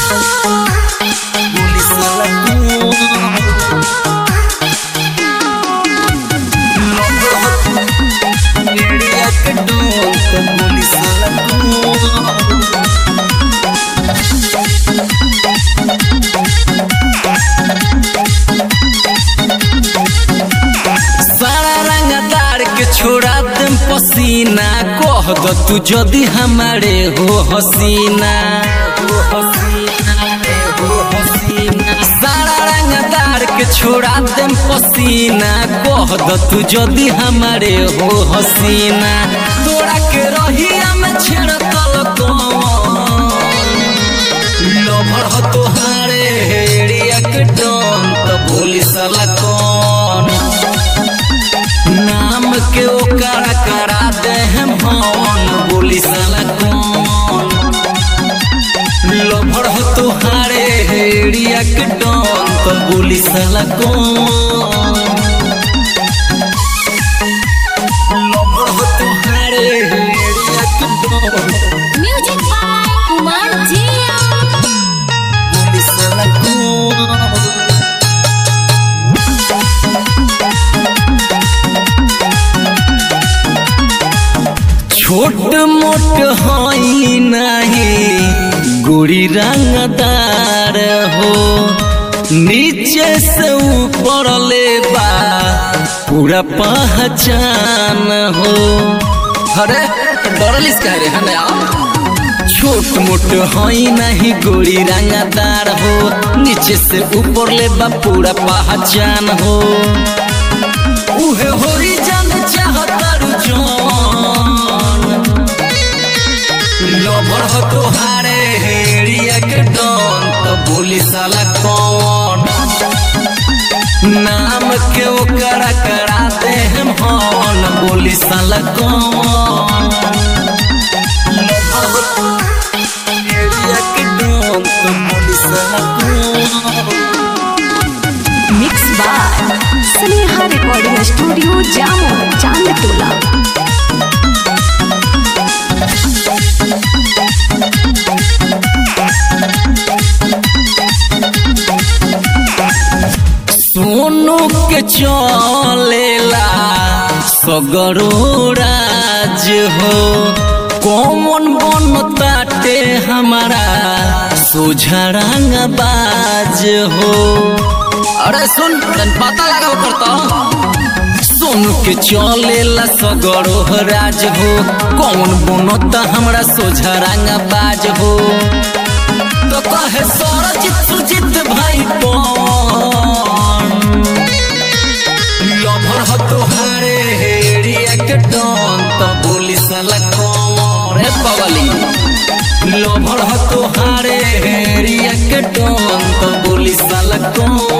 police वाला area के don तो पुलिस वाला छोड़ा दम पसीना कह दो तू जदी हमारे हो हसीना सारा रंगदार के छोड़ा दम पसीना कह दो तू जदी हमारे हो हसीना तोड़ा के रहिया में छेड़ तल लभर हो तोहारे एरिया के डॉन तो पुलिस वाला कौन नाम के ओकरा करा दे हम हौन पुलिस वाला कौन लभर हो तोहारे एरिया के डॉन तो पुलिस वाला कौन लभर हो तोहारे एरिया के डॉन म्यूजिक बाय कुमार जिया पुलिस वाला कौन छोट मोट हई नहीं गोरी रंगदार हो नीचे से ऊपर ले बा पूरा पहचान हो अरे डरलिस कह रहे हैं छोट मोट हई नहीं गोरी रंगदार हो नीचे से ऊपर ले बा पूरा पहचान हो उहे होई जान चाहतर जान लभर हो तोहारे एरिया के डॉन तो पुलिस वाला कौन नाम के ओकरा करा दे हम हौन पुलिस वाला कौन लभर हो एरिया के डॉन तो पुलिस वाला कौन mix by Sneha recording studio Jamo Chandtola Sonu के चलेला सगरो राज हो कौन बन ताटे हमारा सोझरंग बाज हो अरे सुन पता लगा करता सोनू के चलेला सगरो राज हो कौन बनता हमरा सोझरंग बाज हो तो कहे सरजित सुजित भाई कौन लभर हो तोहारे एरिया के डॉन तो पुलिस वाला कौन रे बगली लभर हो तोहारे एरिया के डॉन तो पुलिस वाला कौन